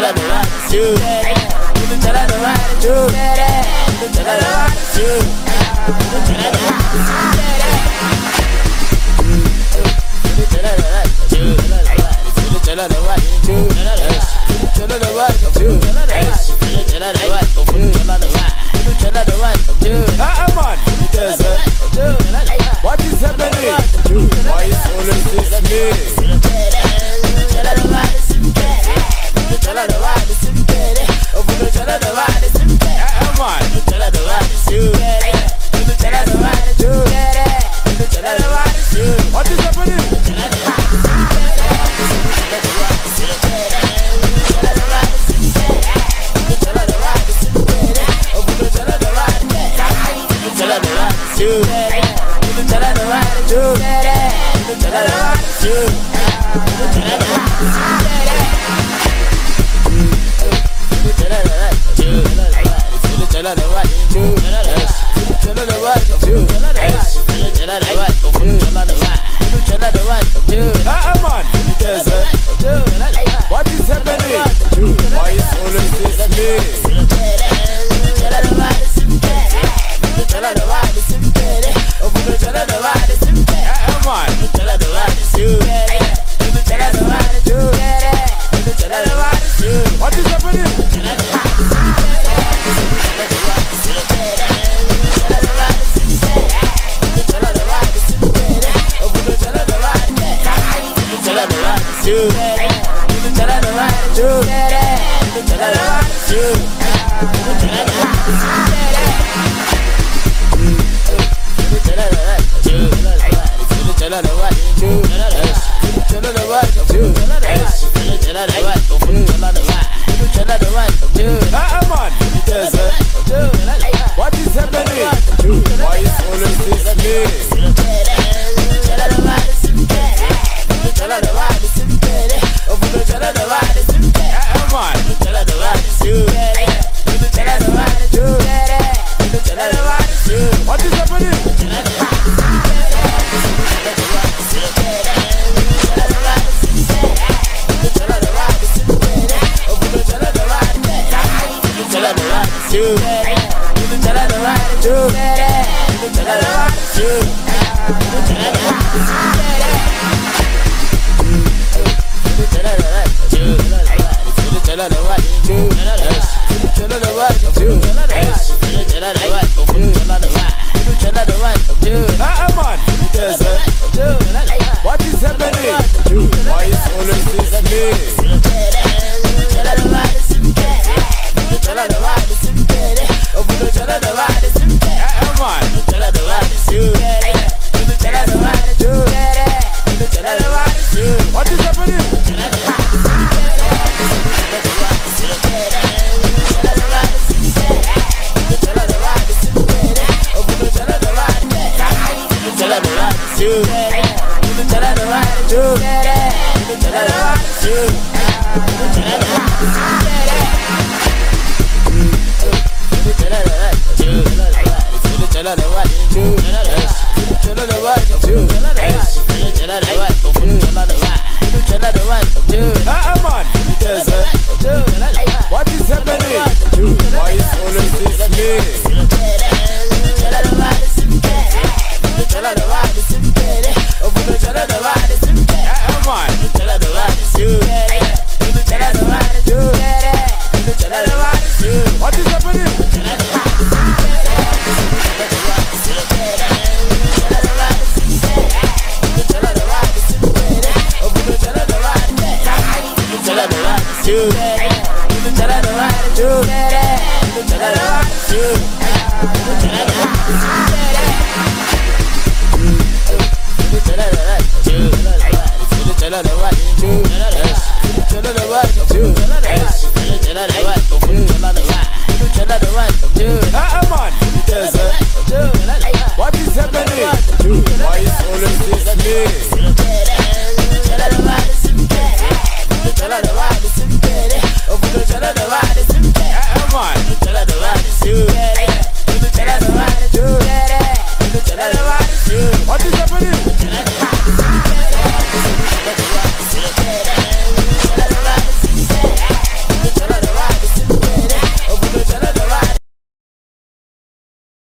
What is happening? Why is always this me? What is happening? What is happening? Why is always this me? What is happening? What is happening? Why is always this me? What is happening? What is happening? Why is always this me? What is happening? What is happening? Why is always this me? What is happening? What is happening? Why is always this me? What